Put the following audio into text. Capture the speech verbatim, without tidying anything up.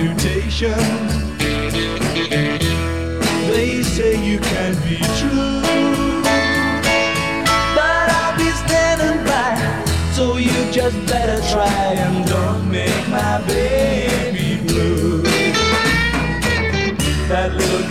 reputation. They say you can't be true, but I'll be standing by, so you just better try and don't make my baby blue. That little girl